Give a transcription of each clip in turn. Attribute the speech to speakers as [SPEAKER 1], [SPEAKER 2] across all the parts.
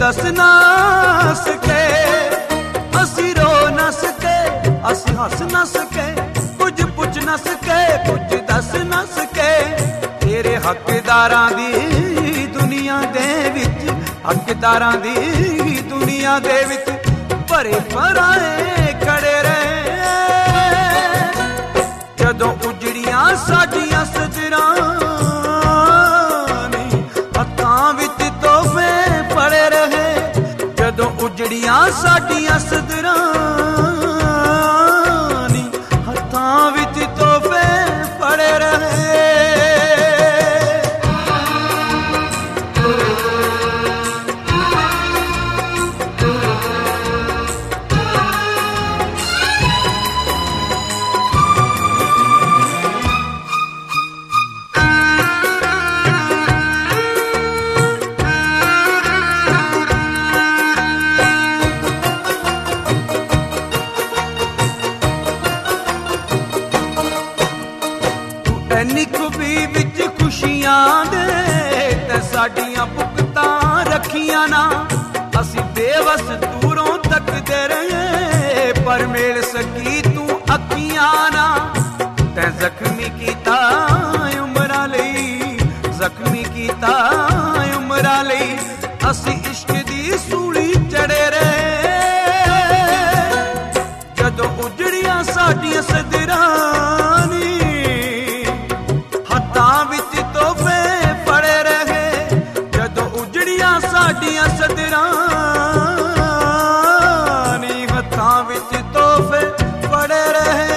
[SPEAKER 1] दस ना सके, असी रो ना सके, असी हस ना सके, कुछ पुछ ना सके, कुछ दस ना सके। तेरे हकदारां दी दुनिया दे विच, हकदारां दी दुनिया दे विच भरे पराए खड़े रहे। जदों उजड़ियां साडियां सजरां उजड़ियां साडियां सदरां नी हत्थां विच तोहफे पड़े रहे। खुबी विच खुशियां दे ते साडियां भुगतां रखियां ना, असी बेवस दूरों तकदे रहे पर मिल सकी तू अखियां ना। ते जख्मी कीता उमरां लई, जख्मी कीता उमरां लई, असी इश्क दी सूली चढ़े रहे। जदों उजड़ियां साडियां सदरां साडियां सदरां नी हत्थां विच तोहफे पड़े रहे।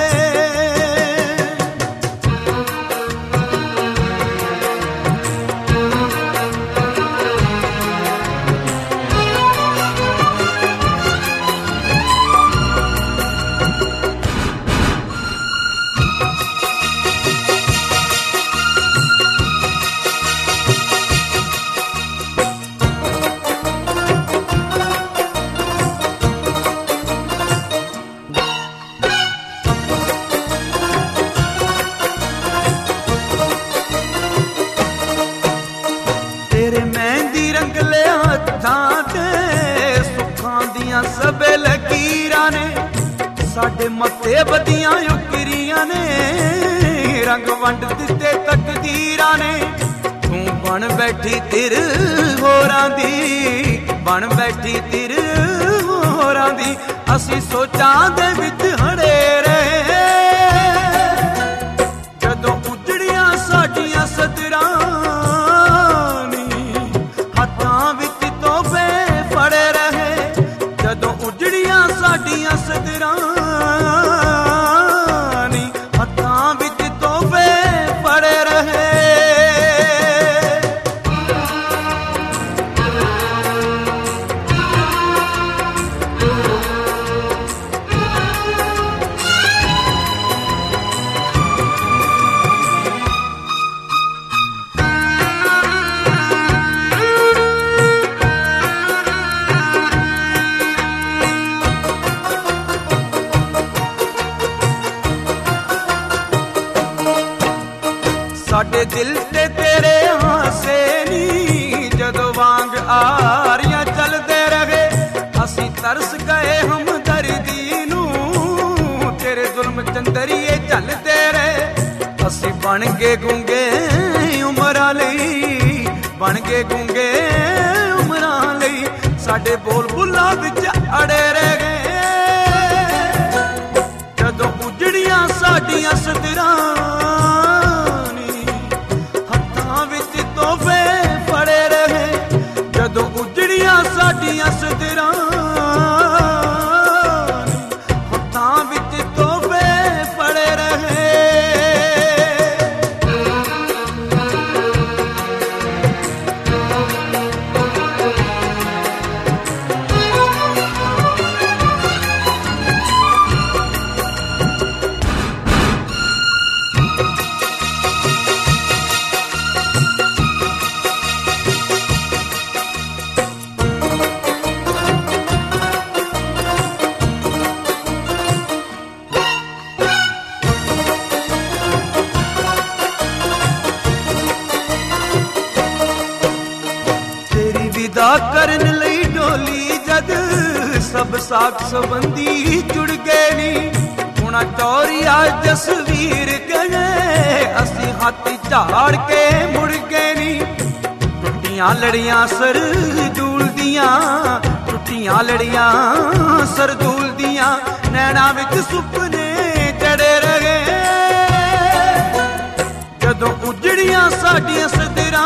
[SPEAKER 1] सबे लकीरां ने साडे मत्थे बदियां उकरियां ने, रंग वंड दिते तकदीरां ने। तू बन बैठी तिर होरां दी, बन बैठी तिर होरां दी, असी सोचां दे विच हड़े रहे। जदों उजड़ियां साडियां सदरां नी हत्थां विच तोहफे फड़े रहे। जदों उजड़ियां साडियां सदरां नी हत्थां विच तोहफे पड़े रहे। साडे दिल ते तेरे हासे नी जदों वांग आरियां चलदे रहे। असी तरस गए हमदर्दी नूं, तेरे जुल्म चंदरिए चलदे रहे। असी बन गए गूंगे उमरां लई, बन गए गूंगे उमरां लई, साडे बोल बुल्लां विच अड़े रह गए। जदों उजड़ियां साडियां सदरां साडियां सदरां हत्थां विच तोहफे पड़े रहे। ਸਾਕ ਸੰਬੰਧੀ ਜੁੜ ਗਏ ਨੀ। ਹੁਣ ਚੌਰੀਆ ਜਸਵੀਰ ਗਏ ਅਸੀਂ ਹੱਥ ਝਾੜ ਕੇ ਮੁੜ ਗਏ ਨੀ। ਟੁੱਟੀਆਂ ਲੜੀਆਂ ਸਰਦੂਲ ਦੀਆਂ, ਟੁੱਟੀਆਂ ਲੜੀਆਂ ਸਰਦੂਲ ਦੀਆਂ, ਨੈਣਾ ਵਿੱਚ ਸੁਪਨੇ ਚੜੇ ਰਹੇ। ਜਦੋਂ ਉਜੜੀਆਂ ਸਾਡੀਆਂ ਸਦਰਾਂ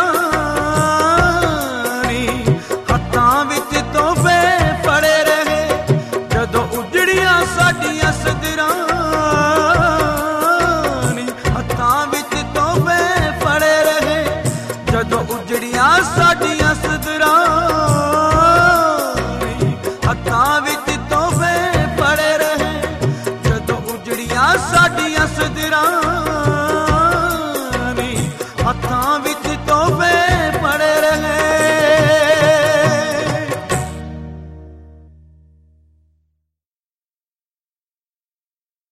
[SPEAKER 1] ਨੀ, ਹੱਥਾਂ ਵਿੱਚ ਤੋਹਫੇ ਫੜੇ ਰਹੇ। ਜਦੋਂ ਉਜੜੀਆਂ ਸਾਡੀਆਂ ਸਦਰਾਂ ਨੀ, ਹੱਥਾਂ ਵਿੱਚ ਤੋਹਫੇ ਫੜੇ ਰਹੇ। ਜਦੋਂ ਉਜੜੀਆਂ ਸਾਡੀਆਂ